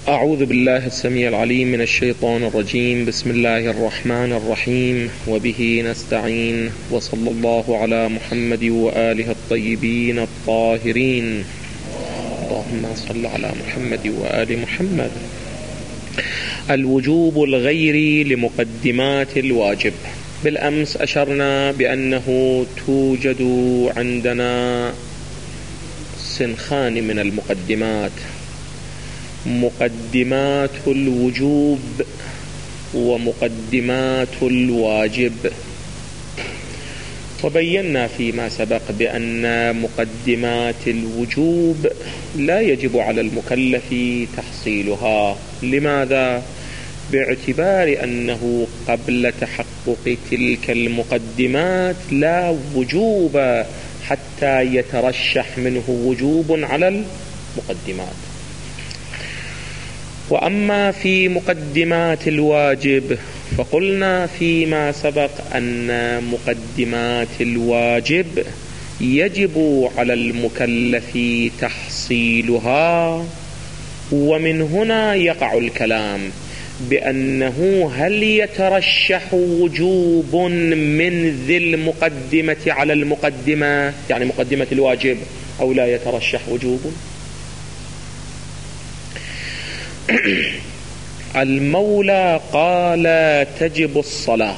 أعوذ بالله السميع العليم من الشيطان الرجيم. بسم الله الرحمن الرحيم، وبه نستعين، وصلى الله على محمد وآله الطيبين الطاهرين. اللهم صل على محمد وآل محمد. الوجوب الغيري لمقدمات الواجب. بالأمس أشرنا بأنه توجد عندنا صنفان من المقدمات: مقدمات الوجوب ومقدمات الواجب. وبينا فيما سبق بأن مقدمات الوجوب لا يجب على المكلف تحصيلها. لماذا؟ باعتبار أنه قبل تحقق تلك المقدمات لا وجوب حتى يترشح منه وجوب على المقدمات. وأما في مقدمات الواجب فقلنا فيما سبق أن مقدمات الواجب يجب على المكلف تحصيلها. ومن هنا يقع الكلام بأنه هل يترشح وجوب من ذي المقدمة على المقدمة، يعني مقدمة الواجب، أو لا يترشح وجوب؟ المولى قال تجب الصلاة.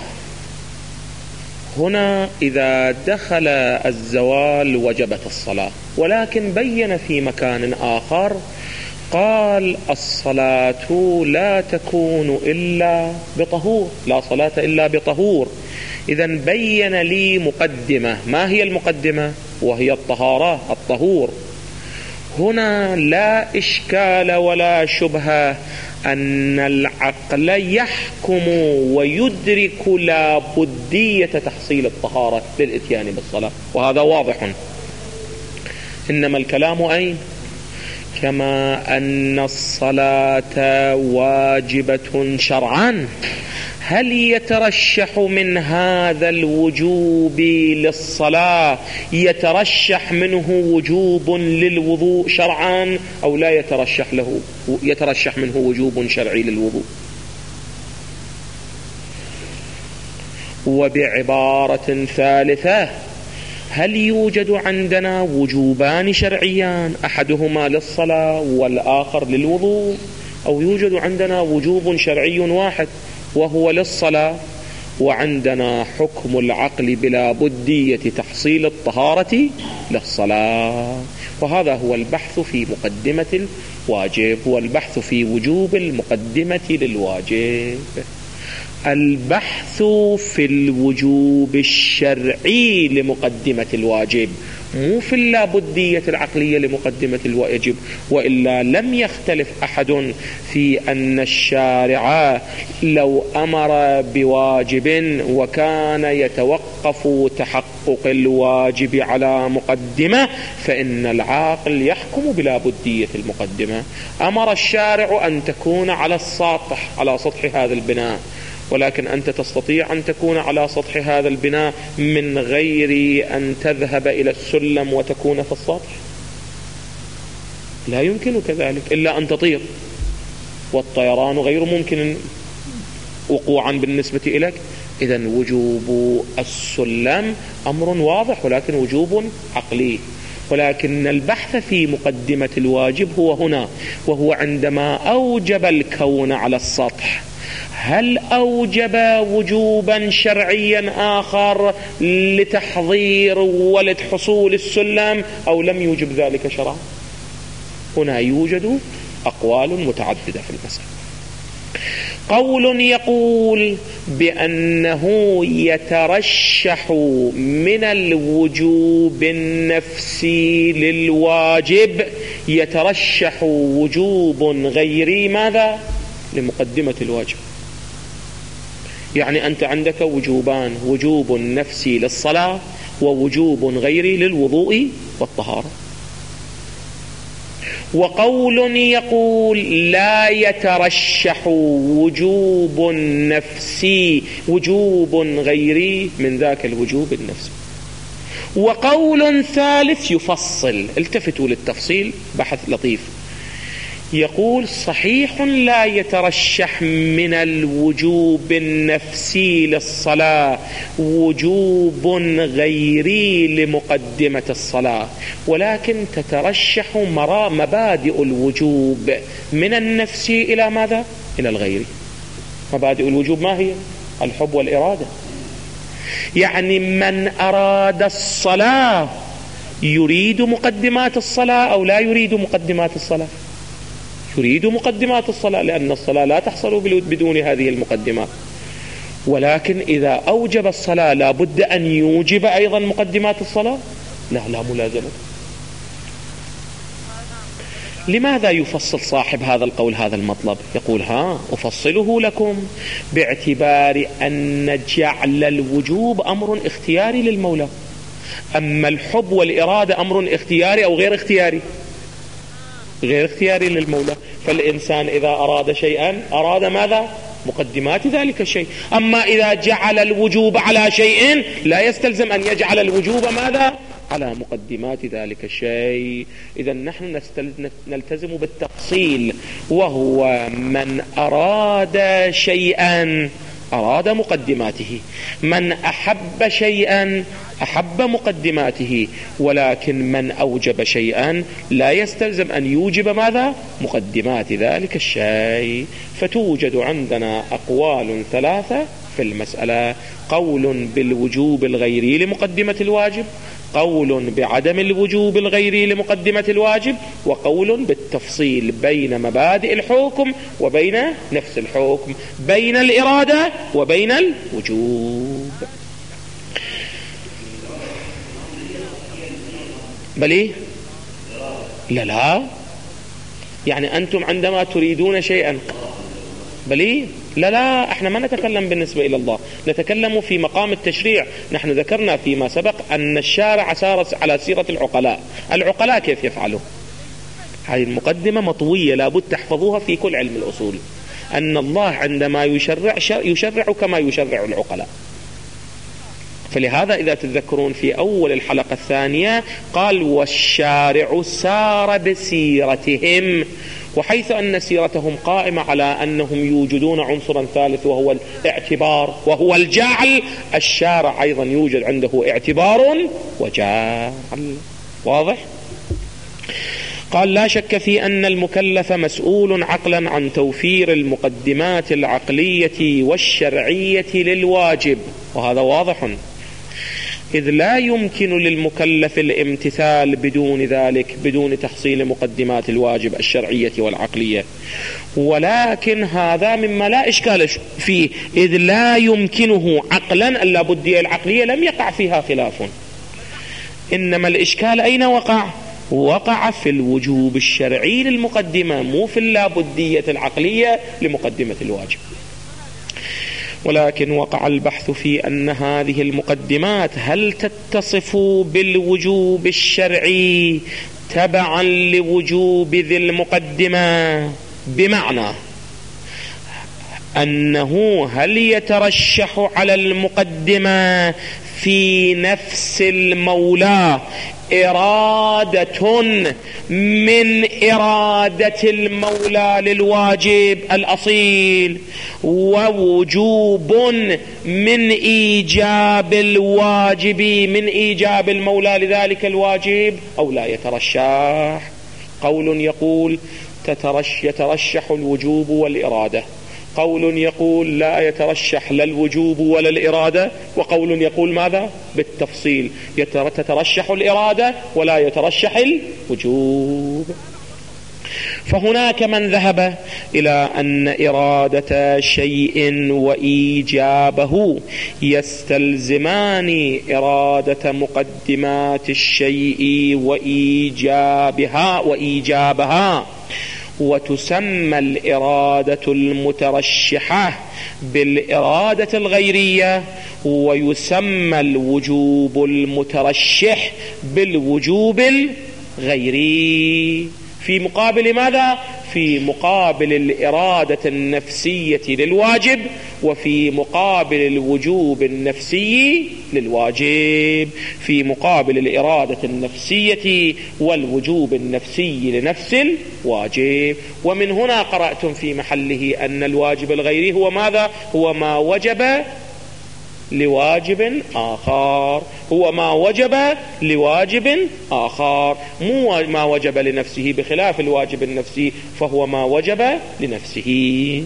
هنا إذا دخل الزوال وجبت الصلاة، ولكن بين في مكان آخر قال الصلاة لا تكون إلا بطهور، لا صلاة إلا بطهور. إذن بين لي مقدمة. ما هي المقدمة؟ وهي الطهارة، الطهور. هنا لا إشكال ولا شبهة أن العقل يحكم ويدرك لا بدية تحصيل الطهارة للإتيان بالصلاة، وهذا واضح. إنما الكلام أين؟ كما أن الصلاة واجبة شرعا، هل يترشح من هذا الوجوب للصلاة يترشح منه وجوب للوضوء شرعا، أو لا يترشح منه وجوب شرعي للوضوء؟ وبعبارة ثالثة، هل يوجد عندنا وجوبان شرعيان أحدهما للصلاة والآخر للوضوء، أو يوجد عندنا وجوب شرعي واحد وهو للصلاة، وعندنا حكم العقل بلا بدية تحصيل الطهارة للصلاة؟ وهذا هو البحث في مقدمة الواجب، هو البحث في وجوب المقدمة للواجب. البحث في الوجوب الشرعي لمقدمة الواجب، مو في اللابدية العقلية لمقدمة الواجب. وإلا لم يختلف أحد في أن الشارع لو أمر بواجب وكان يتوقف تحقق الواجب على مقدمة فإن العاقل يحكم بلا بدية المقدمة. أمر الشارع أن تكون على السطح، على سطح هذا البناء، ولكن أنت تستطيع أن تكون على سطح هذا البناء من غير أن تذهب إلى السلم وتكون في السطح؟ لا يمكن ذلك إلا أن تطير، والطيران غير ممكن وقوعا بالنسبة إليك. إذن وجوب السلم أمر واضح، ولكن وجوب عقلي. ولكن البحث في مقدمة الواجب هو هنا، وهو عندما أوجب الكون على السطح، هل أوجب وجوبا شرعيا آخر لتحضير ولد حصول السلم أو لم يوجب ذلك شرعا؟ هنا يوجد أقوال متعددة في المسألة. قول يقول بأنه يترشح من الوجوب النفسي للواجب، يترشح وجوب غيري ماذا؟ لمقدمة الواجب. يعني أنت عندك وجوبان: وجوب نفسي للصلاة ووجوب غيري للوضوء والطهارة. وقول يقول لا يترشح وجوب نفسي وجوب غيري من ذاك الوجوب النفسي. وقول ثالث يفصل، التفتوا للتفصيل، بحث لطيف، يقول صحيح لا يترشح من الوجوب النفسي للصلاة وجوب غيري لمقدمة الصلاة، ولكن تترشح مبادئ الوجوب من النفسي إلى ماذا؟ إلى الغيري. مبادئ الوجوب ما هي؟ الحب والإرادة. يعني من أراد الصلاة يريد مقدمات الصلاة أو لا يريد مقدمات الصلاة؟ يريد مقدمات الصلاة، لأن الصلاة لا تحصل بدون هذه المقدمات. ولكن إذا أوجب الصلاة لا بد أن يوجب أيضا مقدمات الصلاة؟ لا ملازمة. لماذا يفصل صاحب هذا القول هذا المطلب؟ يقول أفصله لكم باعتبار أن جعل الوجوب أمر اختياري للمولى، أما الحب والإرادة أمر اختياري أو غير اختياري؟ غير اختياري للمولى. فالإنسان إذا أراد شيئا أراد ماذا؟ مقدمات ذلك الشيء. أما إذا جعل الوجوب على شيء لا يستلزم أن يجعل الوجوب ماذا؟ على مقدمات ذلك الشيء. إذا نحن نلتزم بالتفصيل، وهو من أراد شيئا أراد مقدماته، من أحب شيئا أحب مقدماته، ولكن من أوجب شيئا لا يستلزم أن يوجب ماذا؟ مقدمات ذلك الشيء. فتوجد عندنا أقوال ثلاثة في المسألة: قول بالوجوب الغيري لمقدمة الواجب، قول بعدم الوجوب الغيري لمقدمة الواجب، وقول بالتفصيل بين مبادئ الحكم وبين نفس الحكم، بين الإرادة وبين الوجوب. بلي؟ لا يعني أنتم عندما تريدون شيئا بلي؟ لا احنا ما نتكلم بالنسبة إلى الله، نتكلم في مقام التشريع. نحن ذكرنا فيما سبق أن الشارع سار على سيرة العقلاء كيف يفعلوا. هذه المقدمة مطوية لابد تحفظوها في كل علم الأصول، أن الله عندما يشرع كما يشرع العقلاء. فلهذا إذا تذكرون في أول الحلقة الثانية قال والشارع سار بسيرتهم، وحيث أن سيرتهم قائمة على أنهم يوجدون عنصرا ثالث وهو الاعتبار وهو الجعل، الشارع أيضا يوجد عنده اعتبار وجعل. واضح؟ قال لا شك في أن المكلف مسؤول عقلا عن توفير المقدمات العقلية والشرعية للواجب، وهذا واضح، إذ لا يمكن للمكلف الامتثال بدون ذلك، بدون تحصيل مقدمات الواجب الشرعية والعقلية. ولكن هذا مما لا إشكال فيه، إذ لا يمكنه عقلا، اللابدية العقلية لم يقع فيها خلاف، إنما الإشكال أين وقع في الوجوب الشرعي للمقدمة، مو في اللابدية العقلية لمقدمة الواجب. ولكن وقع البحث في أن هذه المقدمات هل تتصف بالوجوب الشرعي تبعا لوجوب ذي المقدمة، بمعنى أنه هل يترشح على المقدمة في نفس المولى إرادة من إرادة المولى للواجب الأصيل، ووجوب من إيجاب الواجب، من إيجاب المولى لذلك الواجب، أو لا يترشح. قول يقول يترشح الوجوب والإرادة، قول يقول لا يترشح لا الوجوب ولا الإرادة، وقول يقول ماذا؟ بالتفصيل تترشح الإرادة ولا يترشح الوجوب. فهناك من ذهب إلى أن إرادة شيء وإيجابه يستلزمان إرادة مقدمات الشيء وإيجابها، وتسمى الإرادة المترشحة بالإرادة الغيرية، ويسمى الوجوب المترشح بالوجوب الغيري. في مقابل ماذا؟ في مقابل الإرادة النفسية للواجب، وفي مقابل الوجوب النفسي للواجب، في مقابل الإرادة النفسية والوجوب النفسي لنفس الواجب. ومن هنا قرأتم في محله أن الواجب الغيري هو ماذا؟ هو ما وجب لواجب آخر، هو ما وجب لواجب آخر، مو ما وجب لنفسه، بخلاف الواجب النفسي فهو ما وجب لنفسه.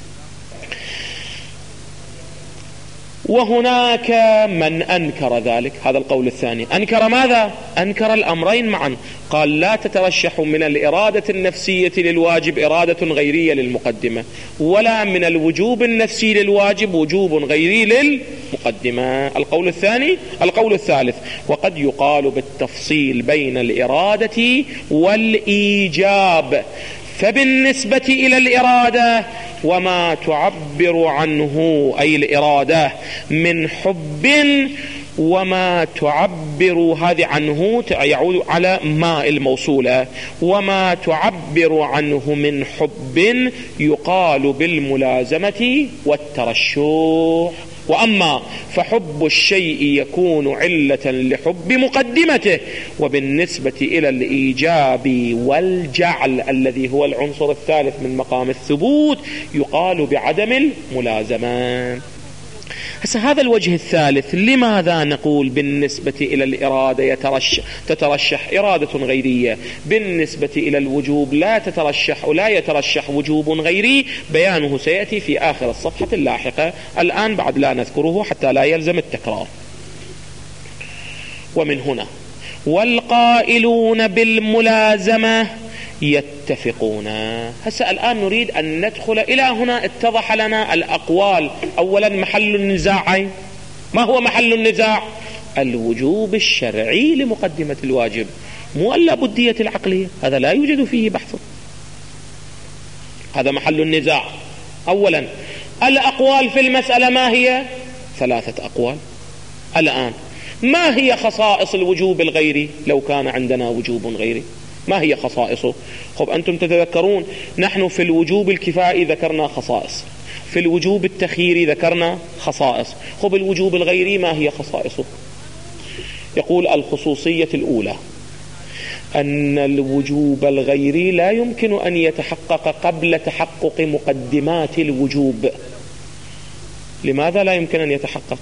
وهناك من أنكر ذلك، هذا القول الثاني. أنكر ماذا؟ أنكر الأمرين معا، قال لا تترشح من الإرادة النفسية للواجب إرادة غيرية للمقدمة، ولا من الوجوب النفسي للواجب وجوب غيري للمقدمة. القول الثاني. القول الثالث: وقد يقال بالتفصيل بين الإرادة والإيجاب، فبالنسبة إلى الإرادة وما تعبر عنه أي الإرادة من حب، وما تعبر هذه عنه يعود على ما الموصولة، وما تعبر عنه من حب يقال بالملازمة والترشح. وأما فحب الشيء يكون علة لحب مقدمته، وبالنسبة إلى الإيجاب والجعل الذي هو العنصر الثالث من مقام الثبوت يقال بعدم الملازمة. هذا الوجه الثالث، لماذا نقول بالنسبة إلى الإرادة تترشح إرادة غيرية، بالنسبة إلى الوجوب لا تترشح ولا يترشح وجوب غيري؟ بيانه سيأتي في آخر الصفحة اللاحقة، الآن بعد لا نذكره حتى لا يلزم التكرار. ومن هنا والقائلون بالملازمة يتفقون. الآن نريد أن ندخل إلى هنا. اتضح لنا الأقوال. أولا محل النزاع، ما هو محل النزاع؟ الوجوب الشرعي لمقدمة الواجب، مو اللابدية العقلية، هذا لا يوجد فيه بحث، هذا محل النزاع. أولا الأقوال في المسألة ما هي؟ 3 أقوال. الآن ما هي خصائص الوجوب الغيري لو كان عندنا وجوب غيري؟ ما هي خصائصه؟ خب أنتم تتذكرون نحن في الوجوب الكفائي ذكرنا خصائص، في الوجوب التخييري ذكرنا خصائص. خب الوجوب الغيري ما هي خصائصه؟ يقول الخصوصية الأولى أن الوجوب الغيري لا يمكن أن يتحقق قبل تحقق مقدمات الوجوب. لماذا لا يمكن أن يتحقق؟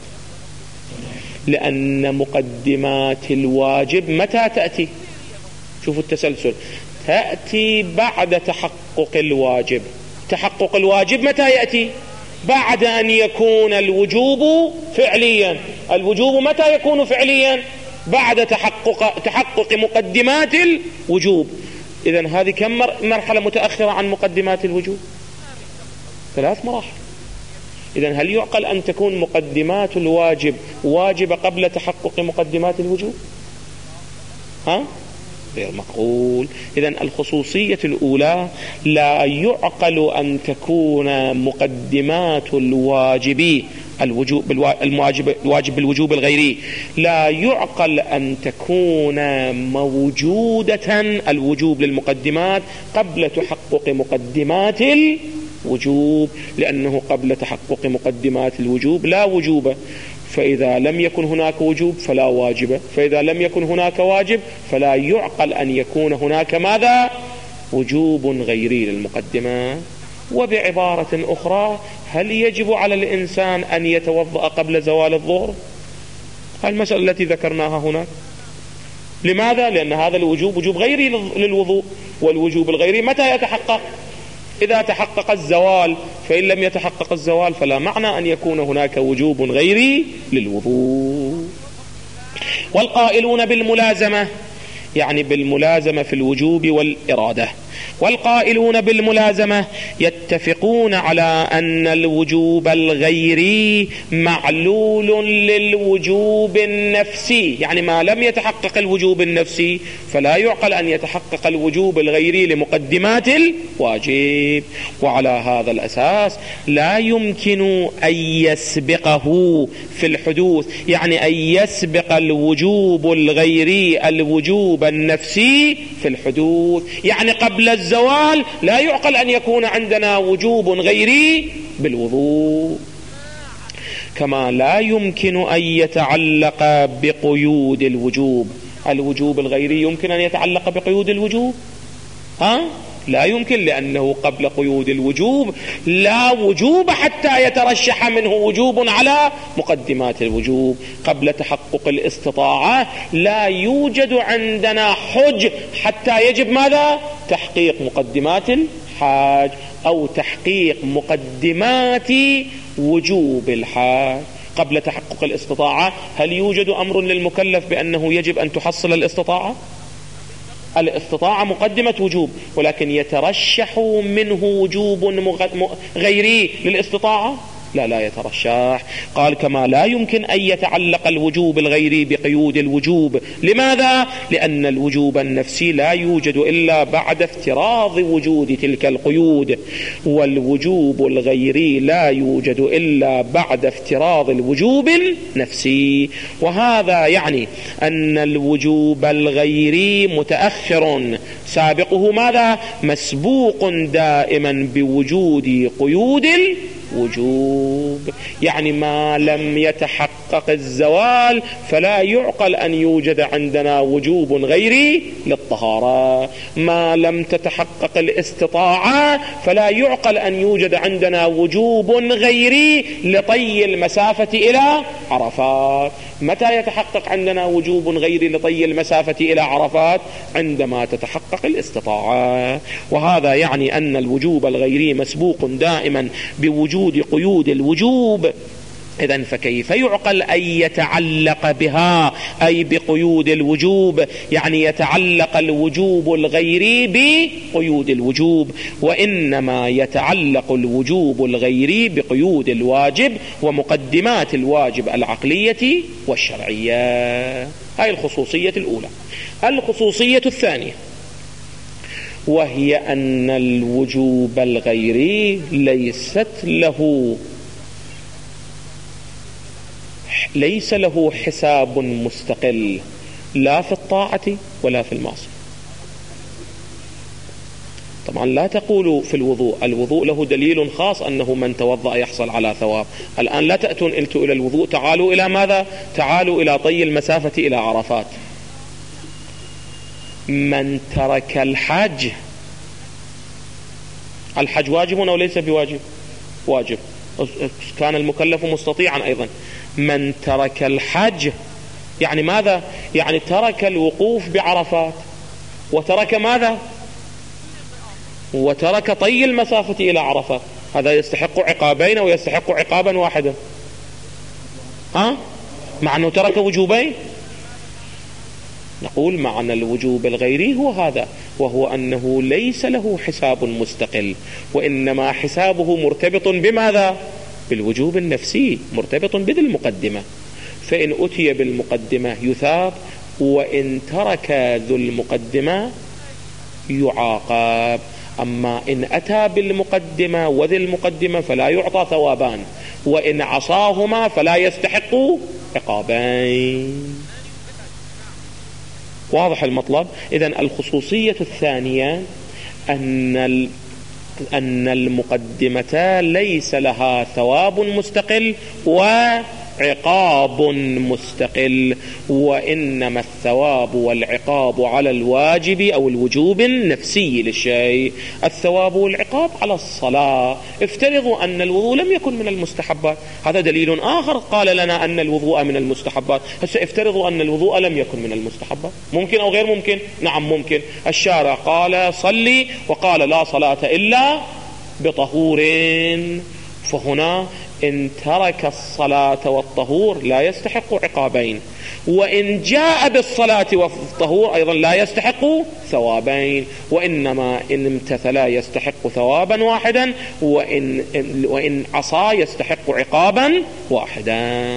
لأن مقدمات الواجب متى تأتي؟ شوفوا التسلسل، تأتي بعد تحقق الواجب. تحقق الواجب متى يأتي؟ بعد أن يكون الوجوب فعليا. الوجوب متى يكون فعليا؟ بعد تحقق مقدمات الوجوب. إذن هذه كم مرحلة متأخرة عن مقدمات الوجوب؟ 3 مراحل. إذن هل يعقل أن تكون مقدمات الواجب واجبة قبل تحقق مقدمات الوجوب؟ غير معقول. إذن الخصوصية الأولى لا يعقل أن تكون مقدمات الواجب الواجب بالوجوب الغيري، لا يعقل أن تكون موجودة الوجوب للمقدمات قبل تحقق مقدمات الوجوب، لأنه قبل تحقق مقدمات الوجوب لا وجوب، فإذا لم يكن هناك وجوب فلا واجب، فإذا لم يكن هناك واجب فلا يعقل أن يكون هناك ماذا؟ وجوب غيري للمقدمة. وبعبارة أخرى، هل يجب على الإنسان أن يتوضأ قبل زوال الظهر؟ هذه المسألة التي ذكرناها هناك. لماذا؟ لأن هذا الوجوب وجوب غيري للوضوء، والوجوب الغيري متى يتحقق؟ إذا تحقق الزوال، فإن لم يتحقق الزوال فلا معنى أن يكون هناك وجوب غيري للوضوء. والقائلون بالملازمة يعني بالملازمة في الوجوب والإرادة. والقائلون بالملازمة يتفقون على أن الوجوب الغيري معلول للوجوب النفسي، يعني ما لم يتحقق الوجوب النفسي فلا يعقل أن يتحقق الوجوب الغيري لمقدمات الواجب. وعلى هذا الأساس لا يمكن أن يسبقه في الحدوث، يعني أن يسبق الوجوب الغيري الوجوب النفسي في الحدوث، يعني قبل قبل الزوال لا يعقل أن يكون عندنا وجوب غيري بالوضوء. كما لا يمكن أن يتعلق بقيود الوجوب. الوجوب الغيري يمكن أن يتعلق بقيود الوجوب؟ لا يمكن، لأنه قبل قيود الوجوب لا وجوب حتى يترشح منه وجوب على مقدمات الوجوب. قبل تحقق الاستطاعة لا يوجد عندنا حج حتى يجب ماذا؟ تحقيق مقدمات الحاج أو تحقيق مقدمات وجوب الحاج. قبل تحقق الاستطاعة هل يوجد أمر للمكلف بأنه يجب أن تحصل الاستطاعة؟ الاستطاعة مقدمة وجوب، ولكن يترشح منه وجوب غيري للاستطاعة؟ لا يترشح. قال كما لا يمكن أن يتعلق الوجوب الغيري بقيود الوجوب. لماذا؟ لأن الوجوب النفسي لا يوجد إلا بعد افتراض وجود تلك القيود، والوجوب الغيري لا يوجد إلا بعد افتراض الوجوب النفسي. وهذا يعني أن الوجوب الغيري متأخر، سابقه ماذا؟ مسبوق دائما بوجود قيود وجوب. يعني ما لم يتحقق الزوال فلا يعقل أن يوجد عندنا وجوب غيري للطهارة. ما لم تتحقق الاستطاعة فلا يعقل أن يوجد عندنا وجوب غيري لطي المسافة إلى عرفات. متى يتحقق عندنا وجوب غيري لطي المسافة إلى عرفات؟ عندما تتحقق الاستطاعة. وهذا يعني أن الوجوب الغيري مسبوق دائما بوجود قيود الوجوب. إذن فكيف يعقل أن يتعلق بها أي بقيود الوجوب؟ يعني يتعلق الوجوب الغيري بقيود الوجوب، وإنما يتعلق الوجوب الغيري بقيود الواجب ومقدمات الواجب العقلية والشرعية. هاي الخصوصية الأولى. الخصوصية الثانية وهي أن الوجوب الغيري ليس له حساب مستقل لا في الطاعة ولا في المعصية. طبعا لا تقولوا في الوضوء له دليل خاص أنه من توضأ يحصل على ثواب. الآن لا تأتون إلى الوضوء، تعالوا إلى ماذا؟ تعالوا إلى طي المسافة إلى عرفات. من ترك الحج واجب أو ليس بواجب؟ واجب، كان المكلف مستطيعا أيضا. من ترك الحج يعني ماذا؟ يعني ترك الوقوف بعرفات، وترك ماذا؟ وترك طي المسافة إلى عرفات. هذا يستحق عقابين أو يستحق عقابا واحدا؟ مع أنه ترك وجوبين. نقول معنى الوجوب الغيري هو هذا، وهو أنه ليس له حساب مستقل، وإنما حسابه مرتبط بماذا؟ بالوجوب النفسي، مرتبط بذي المقدمة. فإن أتي بالمقدمة يثاب، وإن ترك ذو المقدمة يعاقب. أما إن أتى بالمقدمة وذي المقدمة فلا يعطى ثوابان، وإن عصاهما فلا يستحق عقابين. واضح المطلب؟ إذن الخصوصية الثانية أن المقدمة ليس لها ثواب مستقل وعقاب مستقل، وإنما الثواب والعقاب على الواجب أو الوجوب النفسي للشيء. الثواب والعقاب على الصلاة. افترضوا أن الوضوء لم يكن من المستحبات، هذا دليل آخر قال لنا أن الوضوء من المستحبات. هسه افترضوا أن الوضوء لم يكن من المستحبات، ممكن أو غير ممكن؟ نعم ممكن. الشارع قال صلي وقال لا صلاة إلا بطهور، فهنا إن ترك الصلاة والطهور لا يستحق عقابين، وإن جاء بالصلاة والطهور أيضا لا يستحق ثوابين، وإنما إن امتثلا يستحق ثوابا واحدا، وإن عصى يستحق عقابا واحدا.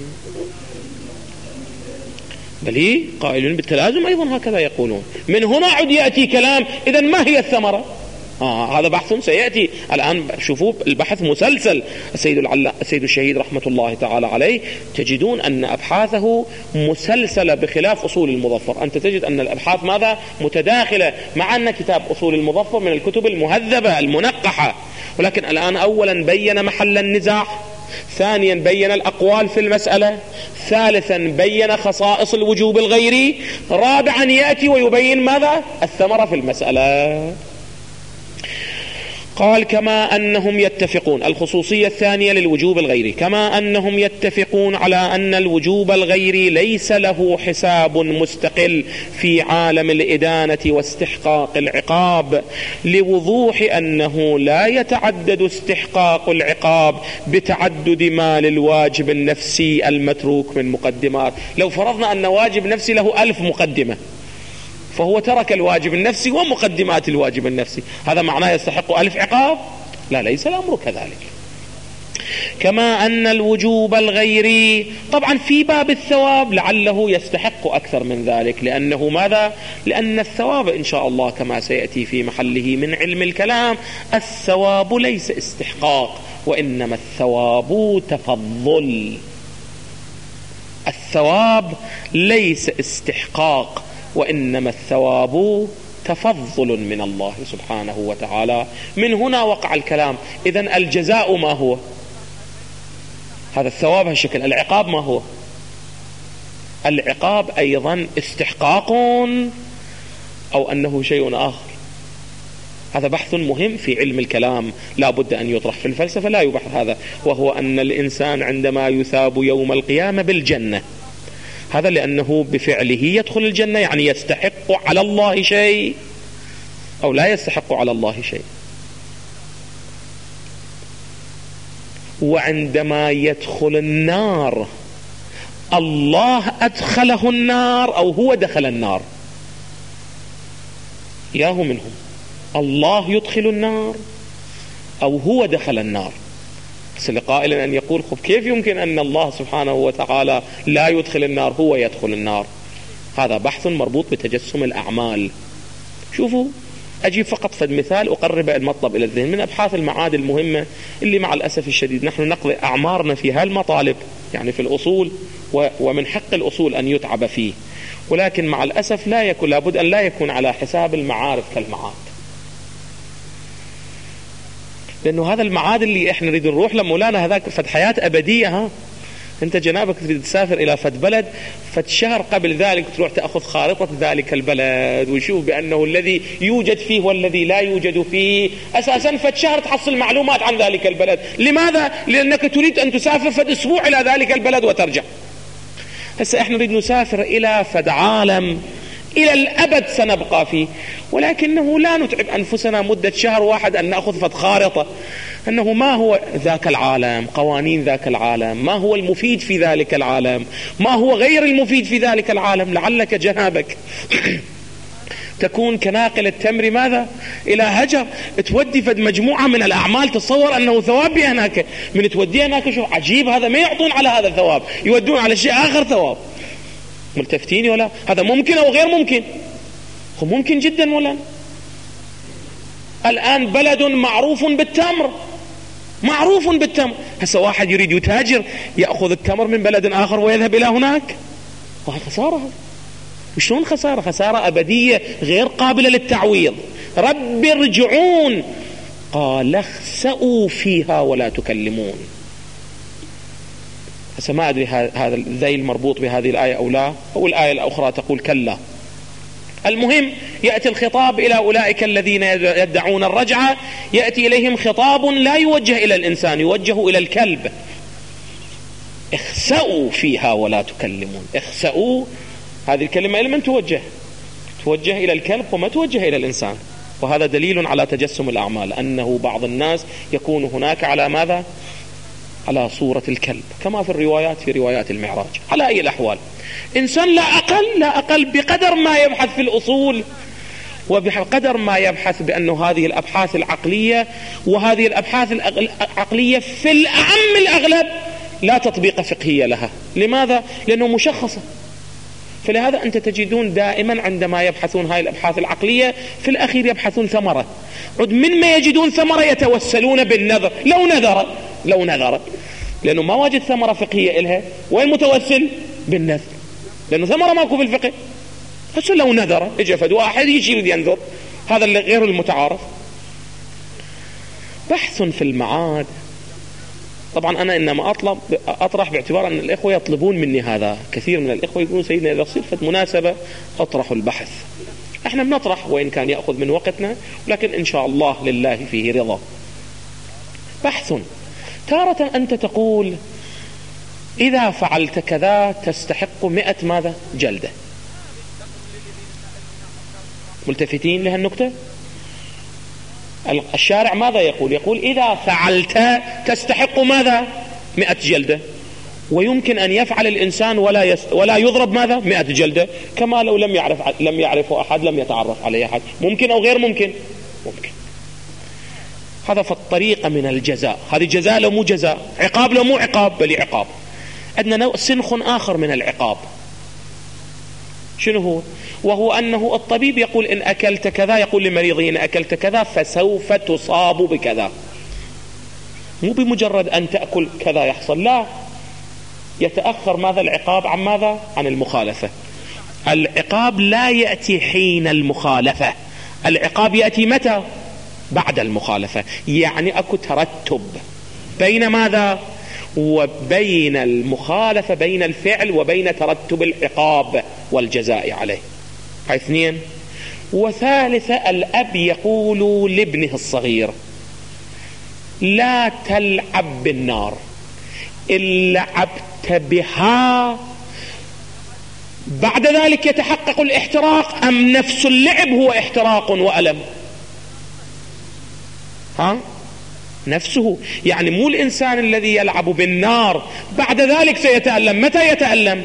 بل قائلون بالتلازم أيضا هكذا يقولون. من هنا عد يأتي كلام إذن ما هي الثمرة؟ هذا بحث سيأتي الآن. شوفوا البحث مسلسل. السيد الشهيد رحمة الله تعالى عليه تجدون أن أبحاثه مسلسلة بخلاف أصول المظفر. أنت تجد أن الأبحاث ماذا متداخلة، مع أن كتاب أصول المظفر من الكتب المهذبة المنقحة، ولكن الآن أولا بين محل النزاع، ثانيا بين الأقوال في المسألة، ثالثا بين خصائص الوجوب الغيري، رابعا يأتي ويبين ماذا؟ الثمرة في المسألة. قال كما أنهم يتفقون، الخصوصية الثانية للوجوب الغيري، كما أنهم يتفقون على أن الوجوب الغيري ليس له حساب مستقل في عالم الإدانة واستحقاق العقاب، لوضوح أنه لا يتعدد استحقاق العقاب بتعدد ما للواجب النفسي المتروك من مقدمات. لو فرضنا أن واجب نفسي له 1000 مقدمة، فهو ترك الواجب النفسي ومقدمات الواجب النفسي، هذا معناه يستحق 1000 عقاب؟ لا، ليس الأمر كذلك. كما أن الوجوب الغيري طبعا في باب الثواب لعله يستحق أكثر من ذلك، لأنه ماذا؟ لأن الثواب إن شاء الله كما سيأتي في محله من علم الكلام، الثواب ليس استحقاق، وإنما الثواب تفضل. الثواب ليس استحقاق، وإنما الثواب تفضل من الله سبحانه وتعالى. من هنا وقع الكلام. إذن الجزاء ما هو؟ هذا الثواب هالشكل. العقاب ما هو؟ العقاب أيضا استحقاق أو أنه شيء آخر؟ هذا بحث مهم في علم الكلام لا بد أن يطرح. في الفلسفة لا يبحث هذا، وهو أن الإنسان عندما يثاب يوم القيامة بالجنة، هذا لأنه بفعله يدخل الجنة، يعني يستحق على الله شيء أو لا يستحق على الله شيء. وعندما يدخل النار، الله أدخله النار أو هو دخل النار؟ ياهو منهم، الله يدخل النار أو هو دخل النار؟ بس لقائل أن يقول خب كيف يمكن أن الله سبحانه وتعالى لا يدخل النار هو يدخل النار؟ هذا بحث مربوط بتجسم الأعمال. شوفوا، أجيب فقط فد مثال أقرب المطلب إلى الذهن من أبحاث المعاد المهمة اللي مع الأسف الشديد نحن نقضي أعمارنا في هالمطالب، يعني في الأصول، ومن حق الأصول أن يتعب فيه، ولكن مع الأسف لا يكون، لابد أن لا يكون على حساب المعارف كالمعاد، لأنه هذا المعاد اللي إحنا نريد نروح لمولانا هذاك فد حياة أبدية. أنت جنابك تريد تسافر إلى فد بلد، فد شهر قبل ذلك تروح تأخذ خارطة ذلك البلد وشوف بأنه الذي يوجد فيه والذي لا يوجد فيه، أساسا فد شهر تحصل معلومات عن ذلك البلد. لماذا؟ لأنك تريد أن تسافر فد أسبوع إلى ذلك البلد وترجع. هسه إحنا نريد نسافر إلى فد عالم إلى الأبد سنبقى فيه، ولكنه لا نتعب أنفسنا مدة شهر واحد أن نأخذ فد خارطة أنه ما هو ذاك العالم، قوانين ذاك العالم، ما هو المفيد في ذلك العالم، ما هو غير المفيد في ذلك العالم. لعلك جنابك تكون كناقل التمر ماذا؟ إلى هجر، تودي فد مجموعة من الأعمال تصور أنه ثواب هناك، من تودي هناك شوف عجيب، هذا ما يعطون على هذا الثواب، يودون على شيء آخر ثواب. ملتفتين ولا؟ هذا ممكن أو غير ممكن؟ هو ممكن جدا مولانا. الآن بلد معروف بالتمر، معروف بالتمر، هسه واحد يريد يتاجر يأخذ التمر من بلد آخر ويذهب إلى هناك، وهذا خسارة. وشلون خسارة؟ خسارة أبدية غير قابلة للتعويض. رب ارجعون، قال اخسأوا فيها ولا تكلمون. هسه ما أدري هذا الذيل مربوط بهذه الآية أو لا، أو الآية الأخرى تقول كلا. المهم يأتي الخطاب إلى أولئك الذين يدعون الرجعة، يأتي إليهم خطاب لا يوجه إلى الإنسان، يوجه إلى الكلب. اخسأوا فيها ولا تكلمون. اخسأوا هذه الكلمة إلى من توجه؟ توجه إلى الكلب وما توجه إلى الإنسان. وهذا دليل على تجسم الأعمال، أنه بعض الناس يكون هناك على ماذا؟ على صورة الكلب، كما في الروايات، في روايات المعراج. على أي الأحوال إنسان لا أقل بقدر ما يبحث في الأصول، وبقدر ما يبحث بأنه هذه الأبحاث العقلية، وهذه الأبحاث العقلية في الأعم الأغلب لا تطبيق فقهية لها. لماذا؟ لأنه مشخصة، فلهذا أنت تجدون دائما عندما يبحثون هاي الأبحاث العقلية في الأخير يبحثون ثمرة، عد من ما يجدون ثمرة يتوسلون بالنذر. لو نذر لأنه ما واجد ثمرة فقهية إلها، وين متوسل؟ بالنذر، لأنه ثمرة ماكو في الفقه. هسه لو نذر اجى فد واحد يشيل ينذر، هذا اللي غير المتعارف. بحث في المعاد. طبعا أنا إنما أطرح باعتبار أن الإخوة يطلبون مني هذا، كثير من الإخوة يقولون سيدنا إذا صرفت مناسبة أطرحوا البحث. احنا بنطرح وإن كان يأخذ من وقتنا، لكن إن شاء الله لله فيه رضا. بحث. تارة أنت تقول إذا فعلت كذا تستحق 100 ماذا؟ جلدة. ملتفتين لهالنقطة؟ الشارع ماذا يقول؟ يقول إذا فعلت تستحق ماذا؟ 100 جلدة. ويمكن أن يفعل الإنسان ولا يضرب ماذا؟ 100 جلدة، كما لو لم يعرفه أحد، لم يتعرف عليه أحد. ممكن أو غير ممكن؟ ممكن. هذا في الطريقة من الجزاء. هذه جزاء لو مو جزاء، عقاب لو مو عقاب بل عقاب. عندنا سنخ آخر من العقاب. شنو هو؟ وهو أنه الطبيب يقول إن أكلت كذا، يقول لمريضه إن أكلت كذا فسوف تصاب بكذا. مو بمجرد أن تأكل كذا يحصل، لا، يتأخر ماذا العقاب عن ماذا؟ عن المخالفة. العقاب لا يأتي حين المخالفة، العقاب يأتي متى؟ بعد المخالفة. يعني أكو ترتب بين ماذا؟ وبين المخالفة، بين الفعل وبين ترتب العقاب والجزاء عليه. هاي 2. وثالثة الأب يقول لابنه الصغير لا تلعب بالنار، إن لعبت بها بعد ذلك يتحقق الاحتراق أم نفس اللعب هو احتراق وألم؟ نفسه. يعني مو الإنسان الذي يلعب بالنار بعد ذلك سيتألم. متى يتألم؟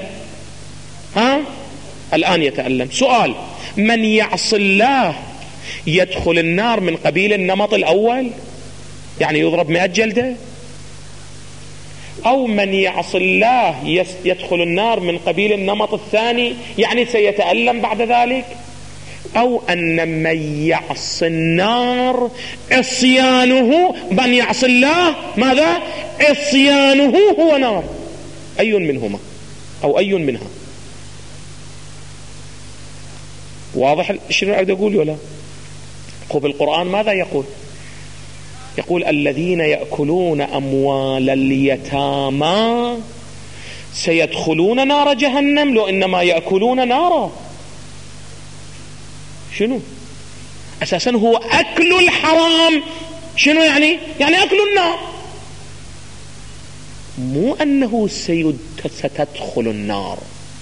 الآن يتألم. سؤال: من يعصي الله يدخل النار من قبيل النمط الأول، يعني يضرب 100 جلدة؟ أو من يعصي الله يدخل النار من قبيل النمط الثاني، يعني سيتألم بعد ذلك؟ أو أن من يعصي النار عصيانه، من يعصي الله ماذا؟ عصيانه هو نار. أي منهما أو أي منها؟ واضح شنو أريد أقول ولا؟ خب القرآن ماذا يقول؟ يقول الذين يأكلون أموال اليتامى سيدخلون نار جهنم لو إنما يأكلون نارا. شنو أساسا هو أكل الحرام؟ شنو يعني أكل النار، مو أنه ستدخل النار.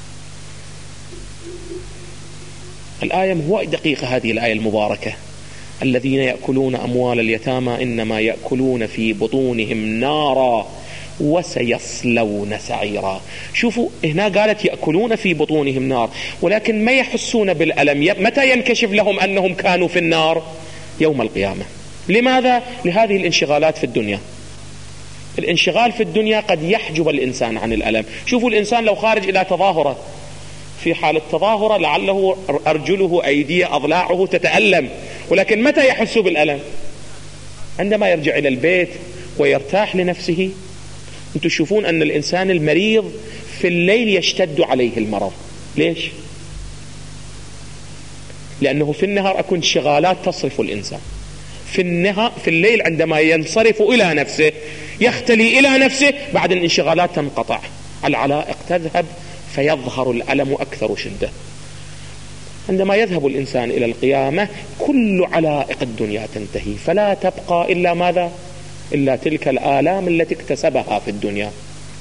الآية هو دقيقة، هذه الآية المباركة: الذين يأكلون أموال اليتامى إنما يأكلون في بطونهم نارا وسيصلون سعيرا. شوفوا هنا قالت يأكلون في بطونهم نار، ولكن ما يحسون بالألم. متى ينكشف لهم أنهم كانوا في النار؟ يوم القيامة. لماذا؟ لهذه الانشغالات في الدنيا. الانشغال في الدنيا قد يحجب الإنسان عن الألم. شوفوا الإنسان لو خارج إلى تظاهرة، في حال التظاهرة لعله أرجله أيديه أضلاعه تتألم، ولكن متى يحس بالألم؟ عندما يرجع إلى البيت ويرتاح لنفسه. أنتم تشوفون أن الإنسان المريض في الليل يشتد عليه المرض. ليش؟ لأنه في النهار أكون انشغالات تصرف الإنسان. في الليل عندما ينصرف إلى نفسه، يختلي إلى نفسه، بعد الانشغالات تنقطع، العلائق تذهب فيظهر الألم أكثر شدة. عندما يذهب الإنسان إلى القيامة كل علائق الدنيا تنتهي، فلا تبقى إلا ماذا؟ إلا تلك الآلام التي اكتسبها في الدنيا،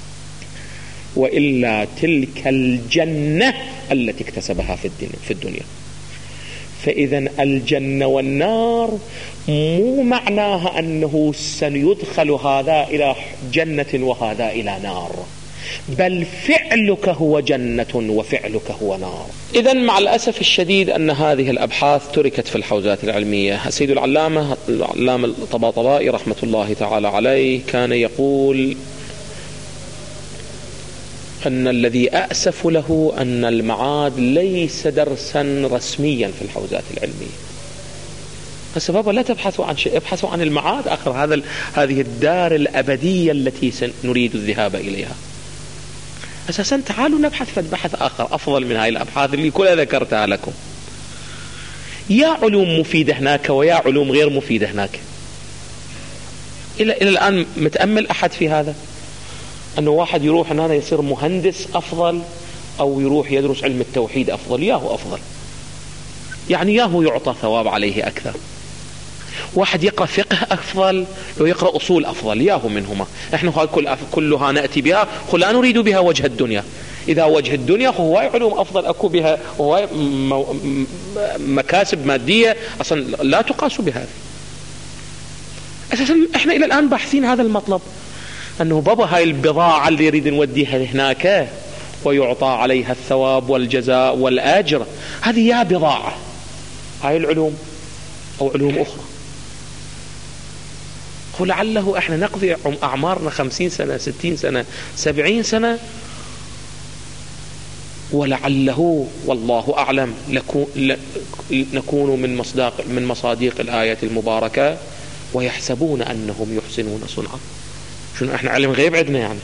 وإلا تلك الجنة التي اكتسبها في الدنيا. فإذا الجنة والنار مو معناها أنه سيدخل هذا إلى جنة وهذا إلى نار، بل فعلك هو جنة وفعلك هو نار. إذن مع الأسف الشديد أن هذه الأبحاث تركت في الحوزات العلمية. السيد العلامة الطباطبائي رحمة الله تعالى عليه كان يقول أن الذي أأسف له أن المعاد ليس درسا رسميا في الحوزات العلمية. السبب لا تبحثوا عن شيء، ابحثوا عن المعاد، آخر هذه الدار الأبدية التي سنريد الذهاب إليها. أساسا تعالوا نبحث في بحث آخر أفضل من هذه الأبحاث اللي كلها ذكرتها لكم. يا علوم مفيدة هناك ويا علوم غير مفيدة هناك. إلى الآن متأمل أحد في هذا؟ أنه واحد يروح هنا يصير مهندس أفضل أو يروح يدرس علم التوحيد أفضل؟ ياهو أفضل، يعني ياهو يعطى ثواب عليه أكثر. واحد يقرأ فقه أفضل لو يقرأ أصول أفضل، ياهو منهما. احنا كلها نأتي بها لا نريد بها وجه الدنيا. إذا وجه الدنيا هواي علوم أفضل أكو بها، هواي مكاسب مادية أصلا لا تقاس بهذا. أساسا احنا إلى الآن باحثين هذا المطلب، أنه بابا هاي البضاعة اللي يريد نوديها هناك ويعطى عليها الثواب والجزاء والأجر، هذه يا بضاعة هاي العلوم أو علوم أخرى. ولعله احنا نقضي أعمارنا 50 سنة 60 سنة 70 سنة، ولعله والله أعلم نكون من مصاديق الآية المباركة ويحسبون أنهم يحسنون صنعا. شنو احنا علم غيب عندنا يعني؟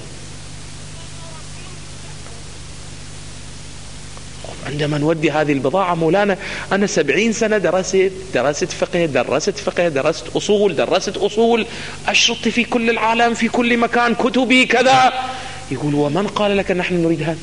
عندما نودي هذه البضاعة مولانا، أنا 70 سنة درست فقه، درست أصول، أشرطي في كل العالم في كل مكان، كتبي كذا. يقول ومن قال لك أن نحن نريد هذا؟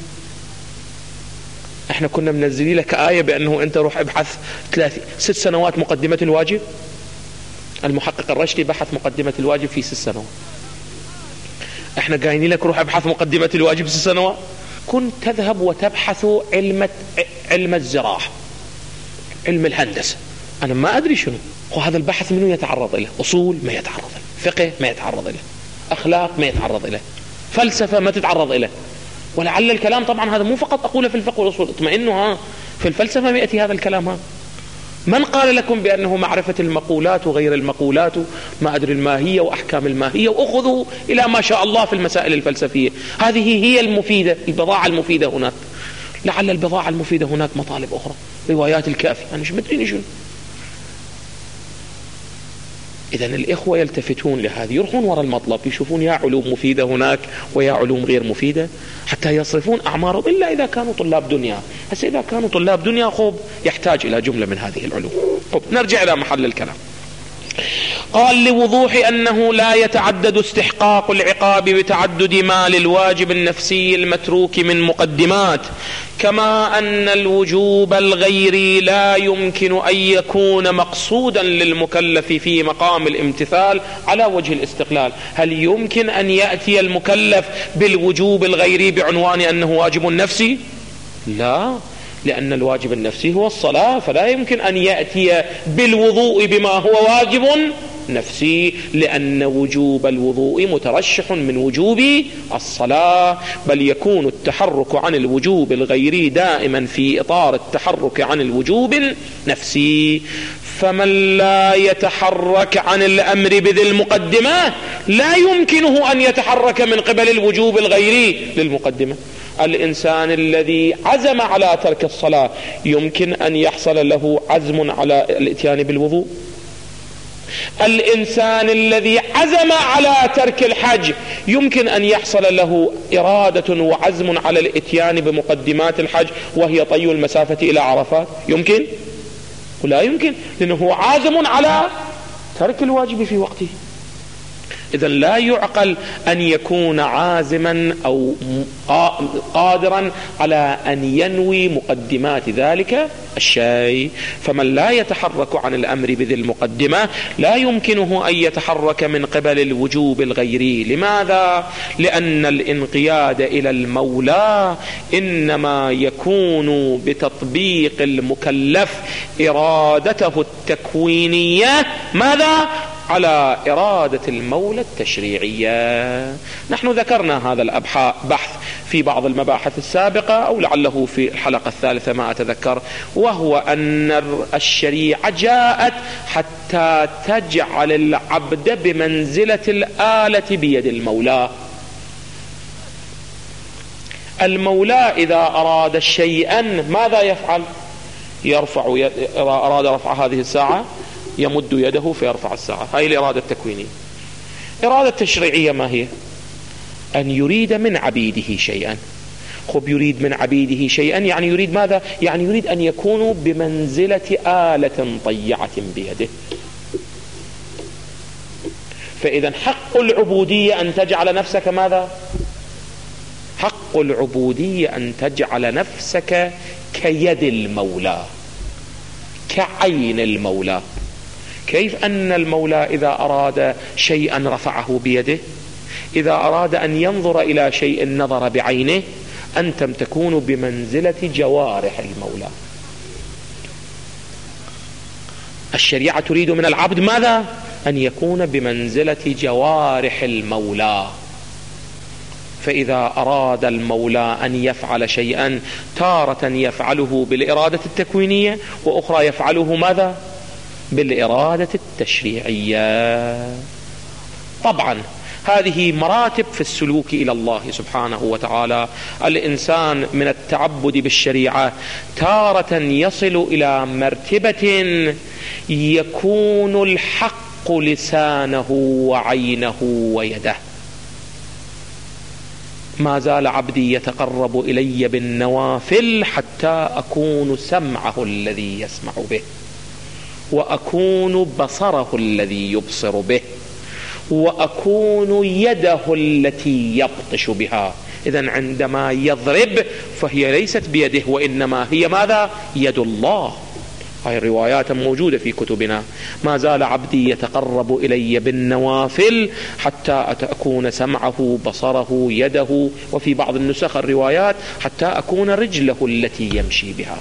احنا كنا منزلين لك آية بأنه أنت روح ابحث 6 سنوات مقدمة الواجب. المحقق الرشدي بحث مقدمة الواجب في 6 سنوات. احنا قايلين لك روح ابحث مقدمة الواجب 6 سنوات. كنت تذهب وتبحث علم الزراعة، علم الهندسة، أنا ما أدري شنو وهذا البحث منه يتعرض إليه. أصول ما يتعرض إليه، فقه ما يتعرض إليه، أخلاق ما يتعرض إليه، فلسفة ما تتعرض إليه. ولعل الكلام طبعا هذا مو فقط أقوله في الفقه والأصول، اطمئنوا في الفلسفة ما يأتي هذا الكلام. من قال لكم بأنه معرفة المقولات وغير المقولات ما أدري الماهية وأحكام الماهية وأخذوا إلى ما شاء الله في المسائل الفلسفية. هذه هي المفيدة، البضاعة المفيدة هناك. لعل البضاعة المفيدة هناك مطالب أخرى، روايات الكافي، أنا مش مدري شنو. إذن الإخوة يلتفتون لهذه، يروحون وراء المطلب، يشوفون يا علوم مفيدة هناك ويا علوم غير مفيدة، حتى يصرفون أعمارهم، إلا إذا كانوا طلاب دنيا. هسه إذا كانوا طلاب دنيا خوب يحتاج إلى جملة من هذه العلوم. نرجع إلى محل الكلام. قال لوضوح أنه لا يتعدد استحقاق العقاب بتعدد ما للواجب النفسي المتروك من مقدمات، كما أن الوجوب الغيري لا يمكن أن يكون مقصودا للمكلف في مقام الامتثال على وجه الاستقلال. هل يمكن أن يأتي المكلف بالوجوب الغيري بعنوان أنه واجب نفسي؟ لا، لأن الواجب النفسي هو الصلاة، فلا يمكن أن يأتي بالوضوء بما هو واجب نفسي، لأن وجوب الوضوء مترشح من وجوب الصلاة، بل يكون التحرك عن الوجوب الغيري دائما في إطار التحرك عن الوجوب النفسي. فمن لا يتحرك عن الأمر بذي المقدمة لا يمكنه أن يتحرك من قبل الوجوب الغيري للمقدمة. الإنسان الذي عزم على ترك الصلاة يمكن أن يحصل له عزم على الاتيان بالوضوء. الإنسان الذي عزم على ترك الحج يمكن أن يحصل له إرادة وعزم على الاتيان بمقدمات الحج، وهي طي المسافة إلى عرفات. يمكن ولا يمكن؟ لأنه عازم على ترك الواجب في وقته. إذن لا يعقل أن يكون عازما أو قادرا على أن ينوي مقدمات ذلك الشيء. فمن لا يتحرك عن الأمر بذي المقدمة لا يمكنه أن يتحرك من قبل الوجوب الغيري. لماذا؟ لأن الانقياد إلى المولى إنما يكون بتطبيق المكلف إرادته التكوينية ماذا؟ على إرادة المولى التشريعية. نحن ذكرنا هذا البحث في بعض المباحث السابقة، أو لعله في الحلقة الثالثة ما أتذكر، وهو أن الشريعة جاءت حتى تجعل العبد بمنزلة الآلة بيد المولى. المولى إذا أراد شيئا ماذا يفعل؟ يرفع إذا أراد رفع هذه الساعة يمد يده فيرفع الساعة. هاي الإرادة التكوينية. إرادة التشريعية ما هي؟ أن يريد من عبيده شيئا. خب يريد من عبيده شيئا يعني يريد ماذا؟ يعني يريد أن يكونوا بمنزلة آلة طيعة بيده. فإذا حق العبودية أن تجعل نفسك ماذا؟ حق العبودية أن تجعل نفسك كيد المولى، كعين المولى. كيف أن المولى إذا أراد شيئا رفعه بيده، إذا أراد أن ينظر إلى شيء نظر بعينه، أنتم تكونوا بمنزلة جوارح المولى. الشريعة تريد من العبد ماذا؟ أن يكون بمنزلة جوارح المولى. فإذا أراد المولى أن يفعل شيئا تارة يفعله بالإرادة التكوينية، وأخرى يفعله ماذا؟ بالإرادة التشريعية. طبعا هذه مراتب في السلوك إلى الله سبحانه وتعالى. الإنسان من التعبد بالشريعة تارة يصل إلى مرتبة يكون الحق لسانه وعينه ويده. ما زال عبدي يتقرب إلي بالنوافل حتى أكون سمعه الذي يسمع به، وأكون بصره الذي يبصر به، وأكون يده التي يبطش بها. إذن عندما يضرب فهي ليست بيده وإنما هي ماذا؟ يد الله. هاي الروايات موجودة في كتبنا. ما زال عبدي يتقرب إلي بالنوافل حتى أكون سمعه بصره يده، وفي بعض النسخ الروايات حتى أكون رجله التي يمشي بها.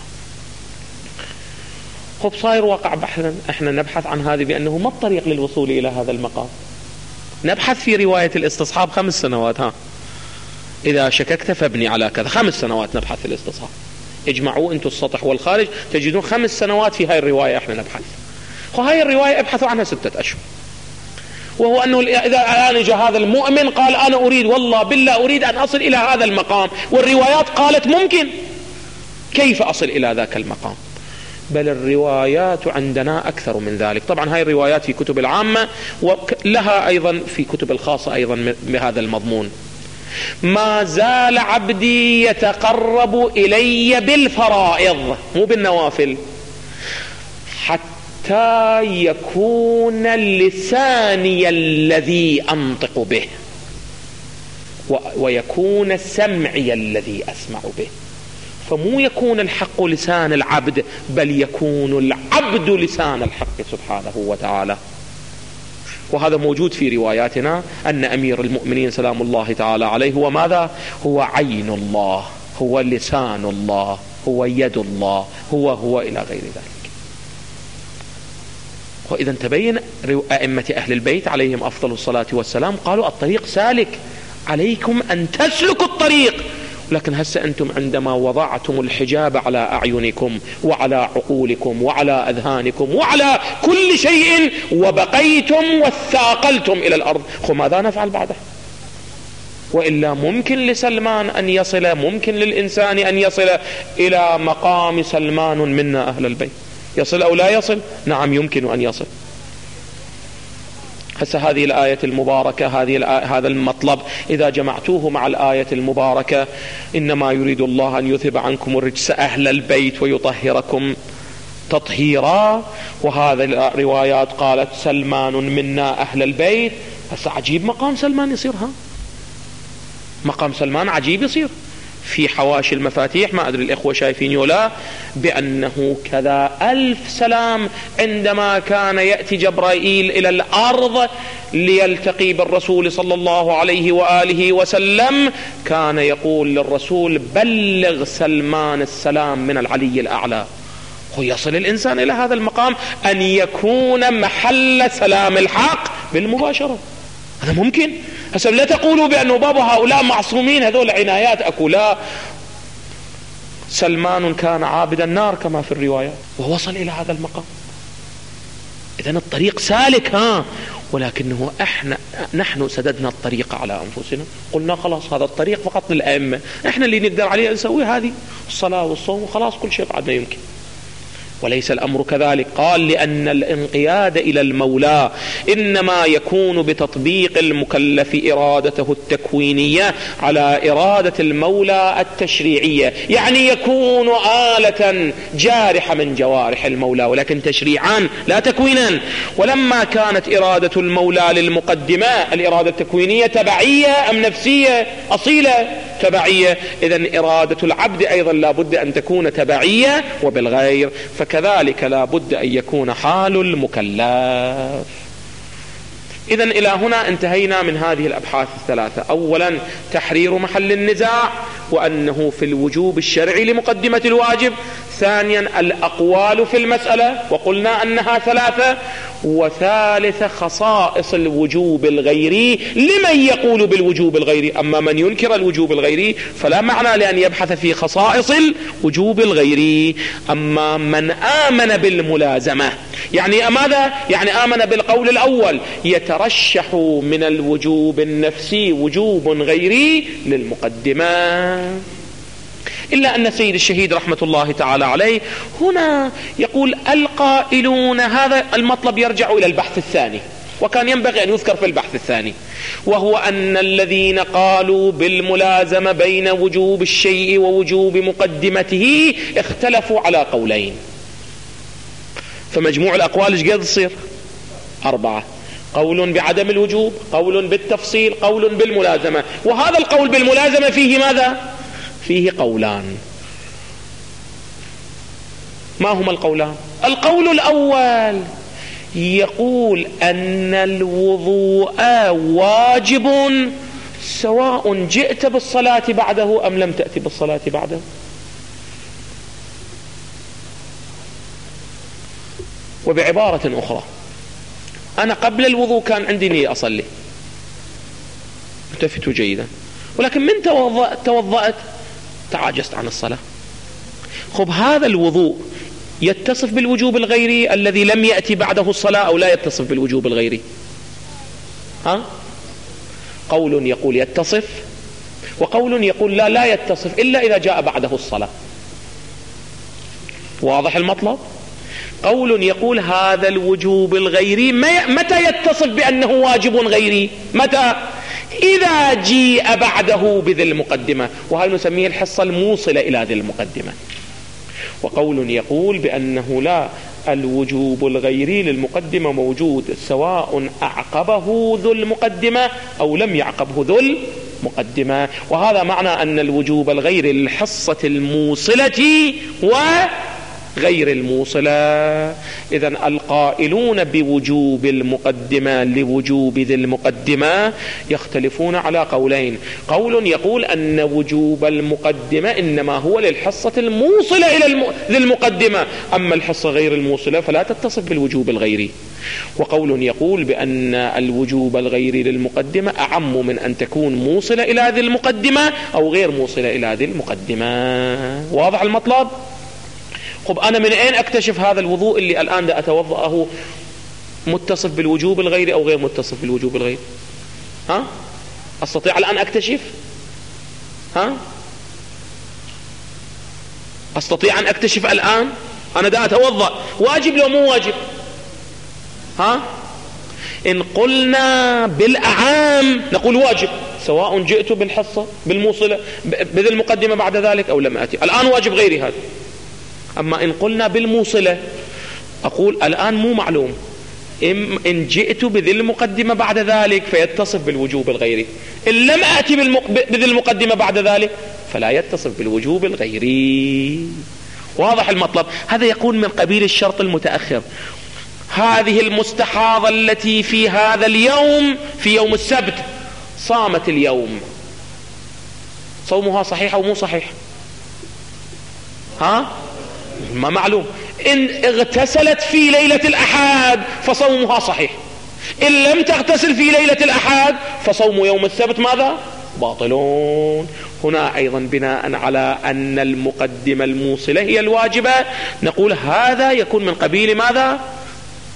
خب صاير واقع بحثا، احنا نبحث عن هذه بأنه ما الطريق للوصول إلى هذا المقام. نبحث في رواية الاستصحاب 5 سنوات. إذا شككت فابني على كذا. 5 سنوات نبحث في الاستصحاب. اجمعوا انتم السطح والخارج تجدون 5 سنوات في هاي الرواية احنا نبحث. وهاي الرواية ابحثوا عنها 6 أشهر. وهو أنه إذا الآن جاء هذا المؤمن قال أنا أريد والله بالله أريد أن أصل إلى هذا المقام، والروايات قالت ممكن. كيف أصل إلى ذاك المقام؟ بل الروايات عندنا أكثر من ذلك. طبعا هاي الروايات في كتب العامة ولها أيضا في كتب الخاصة أيضا بهذا المضمون. ما زال عبدي يتقرب إلي بالفرائض مو بالنوافل حتى يكون لساني الذي أنطق به، ويكون سمعي الذي أسمع به. فمو يكون الحق لسان العبد، بل يكون العبد لسان الحق سبحانه وتعالى. وهذا موجود في رواياتنا أن أمير المؤمنين سلام الله تعالى عليه هو ماذا؟ هو عين الله، هو لسان الله، هو يد الله، هو إلى غير ذلك. وإذا تبين أئمة أهل البيت عليهم أفضل الصلاة والسلام قالوا الطريق سالك، عليكم أن تسلكوا الطريق. لكن هسه أنتم عندما وضعتم الحجاب على أعينكم وعلى عقولكم وعلى أذهانكم وعلى كل شيء وبقيتم وثاقلتم إلى الأرض، ماذا نفعل بعده؟ وإلا ممكن لسلمان أن يصل، ممكن للإنسان أن يصل إلى مقام سلمان منا أهل البيت. يصل أو لا يصل؟ نعم يمكن أن يصل. هسه هذه الآية المباركة، هذا المطلب إذا جمعتوه مع الآية المباركة إنما يريد الله أن يذهب عنكم الرجس أهل البيت ويطهركم تطهيرا. وهذا الروايات قالت سلمان منا أهل البيت. هسه عجيب مقام سلمان يصير. مقام سلمان عجيب يصير في حواشي المفاتيح. ما أدري الإخوة شايفين ولا، بأنه كذا 1000 سلام عندما كان يأتي جبرائيل إلى الأرض ليلتقي بالرسول صلى الله عليه وآله وسلم، كان يقول للرسول بلغ سلمان السلام من العلي الأعلى. ويصل الإنسان إلى هذا المقام أن يكون محل سلام الحق بالمباشرة. هذا ممكن. هسه لا تقولوا بأنه بابا هؤلاء معصومين، هذول عنايات. أكو لا، سلمان كان عابد النار كما في الرواية ووصل إلى هذا المقام. إذن الطريق سالك. ولكنه نحن سددنا الطريق على أنفسنا، قلنا خلاص هذا الطريق فقط للأئمة، احنا اللي نقدر عليه نسوي هذه الصلاة والصوم وخلاص كل شيء بعد ما يمكن. وليس الأمر كذلك. قال لأن الانقياد إلى المولى إنما يكون بتطبيق المكلف إرادته التكوينية على إرادة المولى التشريعية، يعني يكون آلة جارحة من جوارح المولى، ولكن تشريعا لا تكوينا. ولما كانت إرادة المولى للمقدمة الإرادة التكوينية تبعية أم نفسية أصيلة؟ تبعية. إذن إرادة العبد أيضا لا بد أن تكون تبعية وبالغير، فكذلك لا بد أن يكون حال المكلف. إذن إلى هنا انتهينا من هذه الأبحاث الثلاثة. أولا تحرير محل النزاع وأنه في الوجوب الشرعي لمقدمة الواجب. ثانيا الأقوال في المسألة وقلنا أنها ثلاثة. وثالث خصائص الوجوب الغيري لمن يقول بالوجوب الغيري. أما من ينكر الوجوب الغيري فلا معنى لأن يبحث في خصائص الوجوب الغيري. أما من آمن بالملازمة يعني ماذا؟ يعني آمن بالقول الأول، يترشح من الوجوب النفسي وجوب غيري للمقدمة. إلا أن سيد الشهيد رحمة الله تعالى عليه هنا يقول القائلون، هذا المطلب يرجع إلى البحث الثاني وكان ينبغي أن يذكر في البحث الثاني، وهو أن الذين قالوا بالملازمة بين وجوب الشيء ووجوب مقدمته اختلفوا على قولين. فمجموع الأقوال ايش قد تصير؟ 4. قول بعدم الوجوب، قول بالتفصيل، قول بالملازمة. وهذا القول بالملازمة فيه ماذا؟ فيه قولان. ما هما القولان؟ القول الأول يقول أن الوضوء واجب سواء جئت بالصلاة بعده أم لم تأتي بالصلاة بعده. وبعبارة أخرى، أنا قبل الوضوء كان عندي نية أصلي، التفتوا جيدا، ولكن من توضأت تعاجزت عن الصلاة. خب هذا الوضوء يتصف بالوجوب الغيري الذي لم يأتي بعده الصلاة أو لا يتصف بالوجوب الغيري؟ قول يقول يتصف، وقول يقول لا يتصف إلا إذا جاء بعده الصلاة. واضح المطلب؟ قول يقول هذا الوجوب الغيري متى يتصف بأنه واجب غيري؟ متى؟ إذا جيء بعده بذي المقدمة، وهذا نسميه الحصة الموصلة إلى ذي المقدمة. وقول يقول بأنه لا، الوجوب الغيري للمقدمة موجود سواء أعقبه ذو المقدمة أو لم يعقبه ذو المقدمة. وهذا معنى أن الوجوب الغيري للحصة الموصلة وغير الموصلة. إذن القائلون بوجوب المقدمة لوجوب ذي المقدمة يختلفون على قولين. قول يقول أن وجوب المقدمة إنما هو للحصة الموصلة إلى ذي المقدمة، أما الحصة غير الموصلة فلا تتصف بالوجوب الغيري. وقول يقول بأن الوجوب الغيري للمقدمة أعم من أن تكون موصلة إلى ذي المقدمة أو غير موصلة إلى ذي المقدمة. واضح المطلب؟ خب أنا من أين أكتشف هذا الوضوء اللي الآن دا أتوضأه متصف بالوجوب الغيري أو غير متصف بالوجوب الغيري؟ أستطيع الآن أكتشف؟ أستطيع أن أكتشف الآن أنا دا أتوضأ واجب لو مو واجب؟ إن قلنا بالأعام نقول واجب سواء جئت بالحصة بالموصلة بذي المقدمة بعد ذلك أو لم أتي، الآن واجب غيري هذا. أما إن قلنا بالموصلة أقول الآن مو معلوم، إن جئت بذي المقدمة بعد ذلك فيتصف بالوجوب الغيري، إن لم أتي بذي المقدمة بعد ذلك فلا يتصف بالوجوب الغيري. واضح المطلب؟ هذا يكون من قبيل الشرط المتأخر. هذه المستحاضة التي في هذا اليوم في يوم السبت صامت اليوم، صومها صحيح أو مو صحيح؟ ما معلوم. إن اغتسلت في ليلة الأحد فصومها صحيح، إن لم تغتسل في ليلة الأحد فصوم يوم السبت ماذا؟ باطلون. هنا أيضا بناء على أن المقدمة الموصلة هي الواجبة نقول هذا يكون من قبيل ماذا؟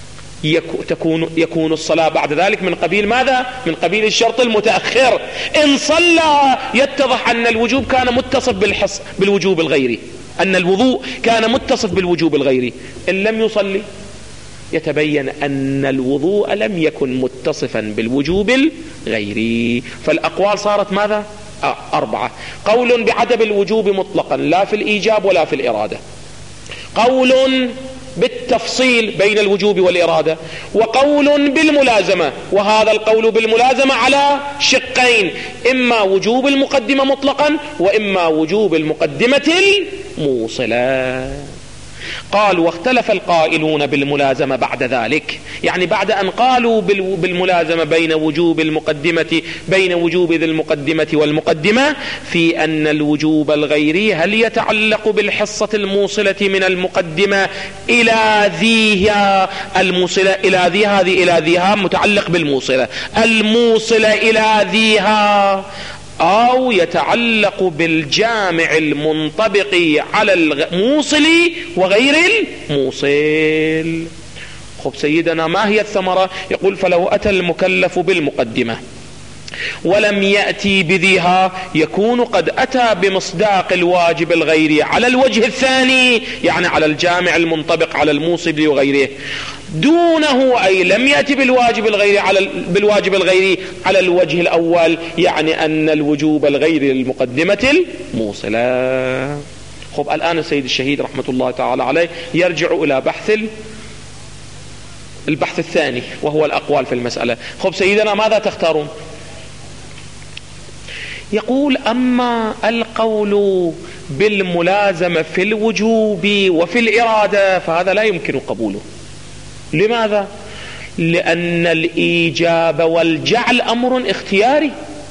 يكون الصلاة بعد ذلك من قبيل ماذا؟ من قبيل الشرط المتأخر. إن صلى يتضح أن الوجوب كان متصف بالوجوب الغيري، أن الوضوء كان متصف بالوجوب الغيري. إن لم يصلي يتبين أن الوضوء لم يكن متصفا بالوجوب الغيري. فالأقوال صارت ماذا؟ 4. قول بعدم الوجوب مطلقا لا في الإيجاب ولا في الإرادة، قول بالتفصيل بين الوجوب والإرادة، وقول بالملازمة. وهذا القول بالملازمة على شقين، إما وجوب المقدمة مطلقا وإما وجوب المقدمة الموصلة. قال واختلف القائلون بالملازمة بعد ذلك، يعني بعد أن قالوا بالملازمة بين وجوب ذي المقدمة والمقدمة، في أن الوجوب الغيري هل يتعلق بالحصة الموصلة من المقدمة إلى ذيها، الموصلة إلى ذيها، هذه إلى ذيها متعلق بالموصلة، الموصلة إلى ذيها، أو يتعلق بالجامع المنطبق على الموصل وغير الموصل. خب سيدنا ما هي الثمرة؟ يقول فلو أتى المكلف بالمقدمة ولم يأتي بذيها يكون قد أتى بمصداق الواجب الغيري على الوجه الثاني، يعني على الجامع المنطبق على الموصل وغيره، دونه أي لم يأتي بالواجب الغيري على الوجه الأول، يعني أن الوجوب الغيري للمقدمة الموصلة. خب الآن السيد الشهيد رحمة الله تعالى عليه يرجع إلى البحث الثاني وهو الأقوال في المسألة. خب سيدنا ماذا تختارون؟ يقول أما القول بالملازمة في الوجوب وفي الإرادة فهذا لا يمكن قبوله. لماذا؟ لأن الإيجاب والجعل أمر اختياري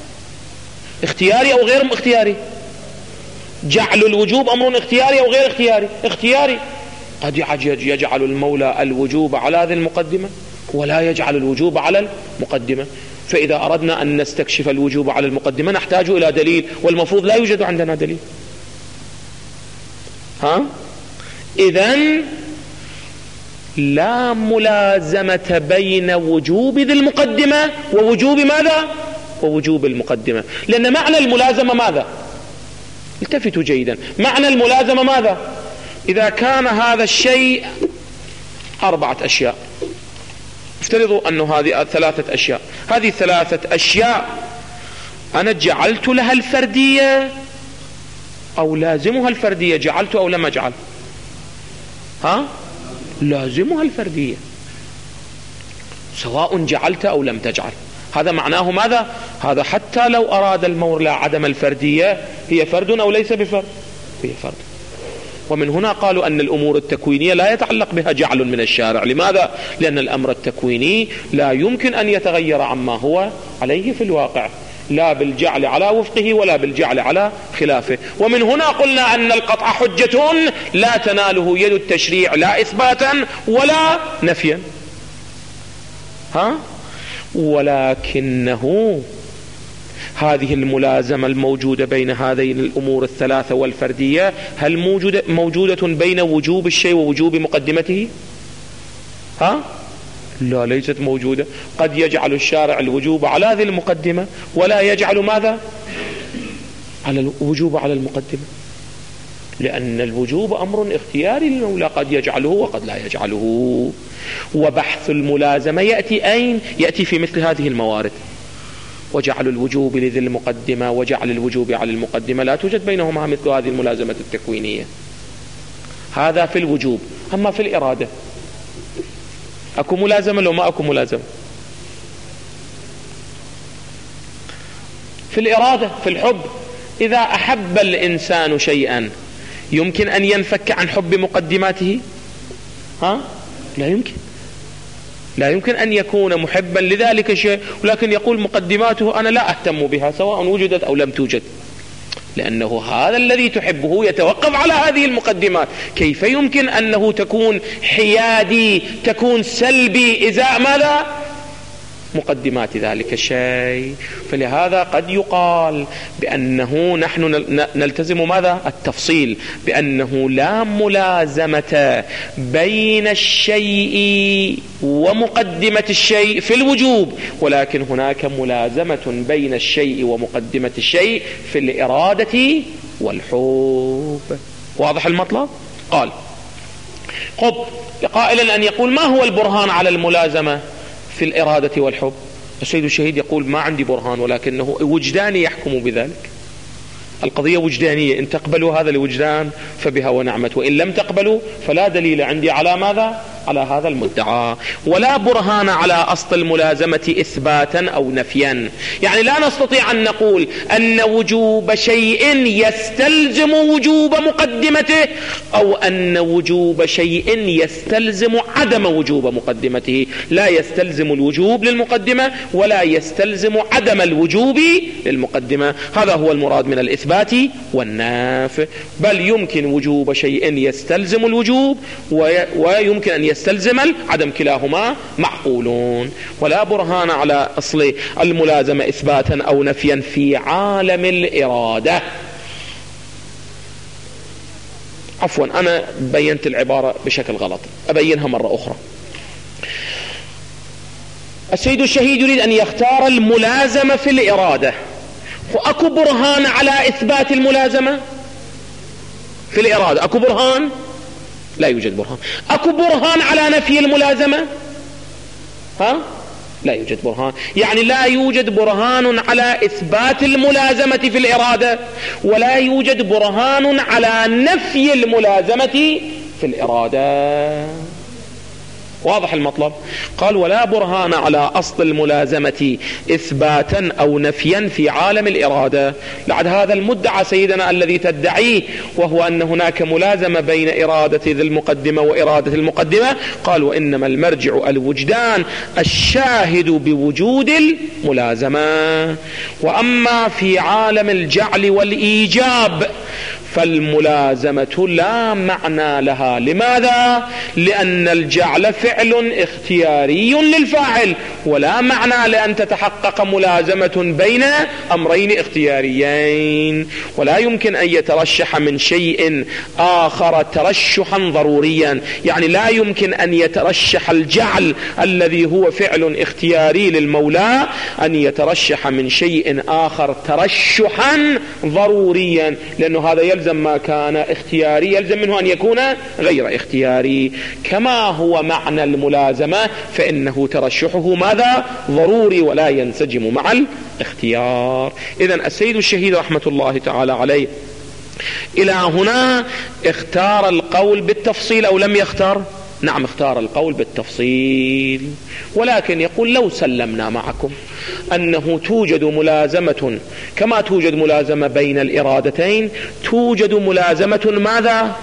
أو غير اختياري. جعل الوجوب أمر اختياري أو غير اختياري. قد يجعل المولى الوجوب على ذي المقدمة ولا يجعل الوجوب على المقدمة. فإذا أردنا أن نستكشف الوجوب على المقدمة نحتاج إلى دليل، والمفروض لا يوجد عندنا دليل. إذن لا ملازمة بين وجوب ذي المقدمة ووجوب ماذا؟ ووجوب المقدمة. لأن معنى الملازمة ماذا؟ التفتوا جيدا، معنى الملازمة ماذا؟ إذا كان هذا الشيء 4 أشياء، افترضوا أنه هذه 3 أشياء، هذه 3 أشياء أنا جعلت لها الفردية أو لازمها الفردية، جعلت أو لم أجعل؟ لازمها الفردية سواء جعلت أو لم تجعل. هذا معناه ماذا؟ هذا حتى لو أراد المولى عدم الفردية هي فرد أو ليس بفرد؟ هي فرد. ومن هنا قالوا أن الأمور التكوينية لا يتعلق بها جعل من الشارع. لماذا؟ لأن الأمر التكويني لا يمكن أن يتغير عما هو عليه في الواقع، لا بالجعل على وفقه ولا بالجعل على خلافه. ومن هنا قلنا أن القطع حجة لا تناله يد التشريع لا إثباتا ولا نفيا. ولكنه هذه الملازمة الموجودة بين هذين الأمور ال3 والفردية هل موجودة بين وجوب الشيء ووجوب مقدمته؟ لا، ليست موجودة. قد يجعل الشارع الوجوب على ذي المقدمة ولا يجعل ماذا؟ على الوجوب على المقدمة، لأن الوجوب أمر اختياري للمولى، قد يجعله وقد لا يجعله. وبحث الملازمة يأتي أين؟ يأتي في مثل هذه الموارد. وجعل الوجوب لذي المقدمة وجعل الوجوب على المقدمة لا توجد بينهما مثل هذه الملازمة التكوينية. هذا في الوجوب. أما في الإرادة أكو ملازمة لو ما أكو ملازمة؟ في الإرادة، في الحب، إذا أحب الإنسان شيئا يمكن أن ينفك عن حب مقدماته؟ لا يمكن أن يكون محبا لذلك الشيء ولكن يقول مقدماته أنا لا أهتم بها سواء وجدت أو لم توجد، لأنه هذا الذي تحبه يتوقف على هذه المقدمات. كيف يمكن أنه تكون حيادي، تكون سلبي إزاء ماذا؟ مقدمات ذلك الشيء. فلهذا قد يقال بأنه نحن نلتزم ماذا؟ التفصيل، بأنه لا ملازمة بين الشيء ومقدمة الشيء في الوجوب، ولكن هناك ملازمة بين الشيء ومقدمة الشيء في الإرادة والحب. واضح المطلب؟ قال قائلا أن يقول ما هو البرهان على الملازمة في الإرادة والحب؟ السيد الشهيد يقول ما عندي برهان، ولكنه وجداني يحكم بذلك. القضية وجدانية، إن تقبلوا هذا الوجدان فبها ونعمت، وإن لم تقبلوا فلا دليل عندي على ماذا؟ على هذا المدعى. ولا برهان على أصل الملازمة إثباتا أو نفيا، يعني لا نستطيع أن نقول أن وجوب شيء يستلزم وجوب مقدمته، أو أن وجوب شيء يستلزم عدم وجوب مقدمته. لا يستلزم الوجوب للمقدمة ولا يستلزم عدم الوجوب للمقدمة. هذا هو المراد من الإثبات والنفي. بل يمكن وجوب شيء يستلزم الوجوب ويمكن أن يستلزم العدم، كلاهما معقولون. ولا برهان على أصل الملازمة إثباتا أو نفيا في عالم الإرادة. عفوا، أنا بينت العبارة بشكل غلط، أبينها مرة أخرى. السيد الشهيد يريد أن يختار الملازمة في الإرادة، وأكو برهان على إثبات الملازمة في الإرادة؟ أكو برهان؟ لا يوجد برهان. أكو برهان على نفي الملازمة؟ لا يوجد برهان. يعني لا يوجد برهان على إثبات الملازمة في الإرادة، ولا يوجد برهان على نفي الملازمة في الإرادة. واضح المطلب؟ قال ولا برهان على أصل الملازمة إثباتا أو نفيا في عالم الإرادة. لعد هذا المدعى سيدنا الذي تدعيه، وهو أن هناك ملازمة بين إرادة ذي المقدمة وإرادة المقدمة. قال وإنما المرجع الوجدان الشاهد بوجود الملازمة. وأما في عالم الجعل والإيجاب فالملازمة لا معنى لها. لماذا؟ لأن الجعل فعل اختياري للفاعل، ولا معنى لأن تتحقق ملازمة بين أمرين اختياريين. ولا يمكن أن يترشح من شيء آخر ترشحا ضروريا، يعني لا يمكن أن يترشح الجعل الذي هو فعل اختياري للمولى أن يترشح من شيء آخر ترشحا ضروريا، لأنه هذا يلزم ما كان اختياري يلزم منه أن يكون غير اختياري. كما هو معنى الملازمة فإنه ترشحه ماذا؟ ضروري ولا ينسجم مع الاختيار. إذن السيد الشهيد رحمة الله تعالى عليه إلى هنا اختار القول بالتفصيل أو لم يختار؟ نعم، اختار القول بالتفصيل. ولكن يقول لو سلمنا معكم أنه توجد ملازمة كما توجد ملازمة بين الإرادتين، توجد ملازمة ماذا؟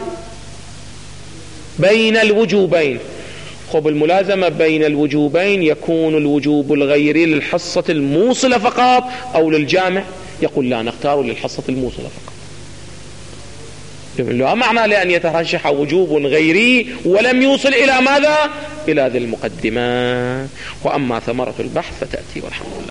بين الوجوبين. خب الملازمة بين الوجوبين يكون الوجوب الغيري للحصة الموصلة فقط أو للجامع؟ يقول لا، نختار للحصة الموصلة فقط. لا معنى لأن يترشح وجوب غيري ولم يوصل إلى ماذا؟ إلى ذي المقدمة. وأما ثمرة البحث فتأتي، والحمد لله.